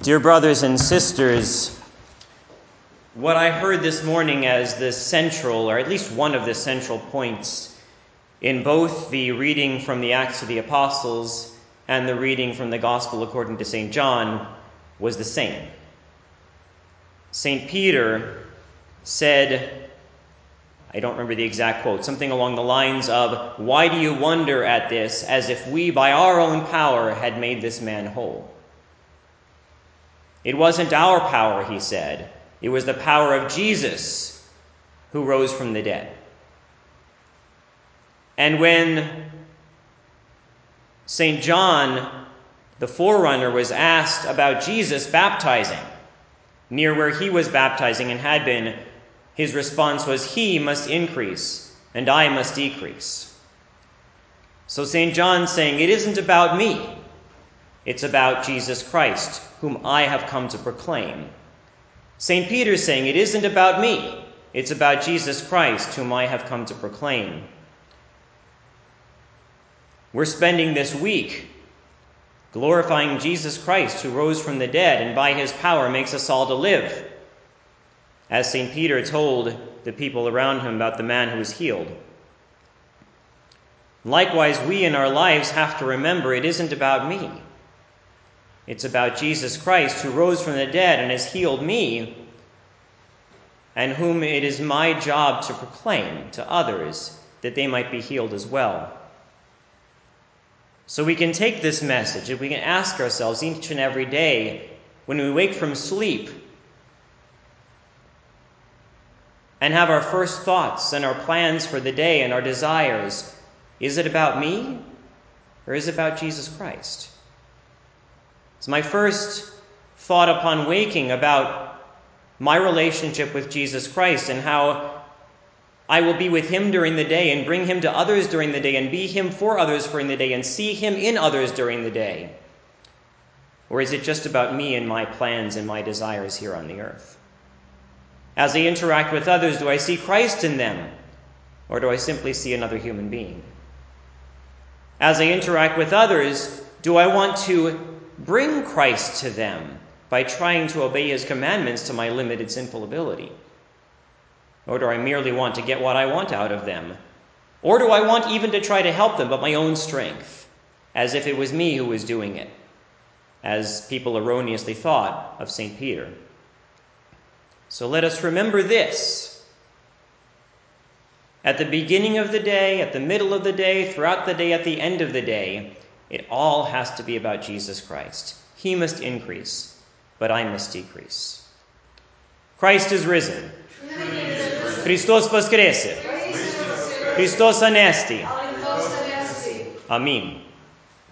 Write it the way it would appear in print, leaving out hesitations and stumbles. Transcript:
Dear brothers and sisters, what I heard this morning as the central, or at least one of the central points in both the reading from the Acts of the Apostles and the reading from the Gospel according to St. John was the same. St. Peter said, I don't remember the exact quote, something along the lines of, "Why do you wonder at this, as if we by our own power had made this man whole?" It wasn't our power, he said. It was the power of Jesus who rose from the dead. And when St. John, the forerunner, was asked about Jesus baptizing near where he was baptizing and had been, his response was, "He must increase and I must decrease." So St. John saying, it isn't about me. It's about Jesus Christ, whom I have come to proclaim. St. Peter saying, it isn't about me. It's about Jesus Christ, whom I have come to proclaim. We're spending this week glorifying Jesus Christ, who rose from the dead and by his power makes us all to live, as St. Peter told the people around him about the man who was healed. Likewise, we in our lives have to remember it isn't about me. It's about Jesus Christ, who rose from the dead and has healed me, and whom it is my job to proclaim to others that they might be healed as well. So we can take this message and we can ask ourselves each and every day when we wake from sleep and have our first thoughts and our plans for the day and our desires, is it about me or is it about Jesus Christ? It's my first thought upon waking about my relationship with Jesus Christ and how I will be with him during the day and bring him to others during the day and be him for others during the day and see him in others during the day? Or is it just about me and my plans and my desires here on the earth? As I interact with others, do I see Christ in them, or do I simply see another human being? As I interact with others, do I want to bring Christ to them by trying to obey his commandments to my limited sinful ability? Or do I merely want to get what I want out of them? Or do I want even to try to help them but my own strength, as if it was me who was doing it, as people erroneously thought of St. Peter? So let us remember this. At the beginning of the day, at the middle of the day, throughout the day, at the end of the day, it all has to be about Jesus Christ. He must increase, but I must decrease. Christ is risen. Christos voskresie. Christos anesti. Amin.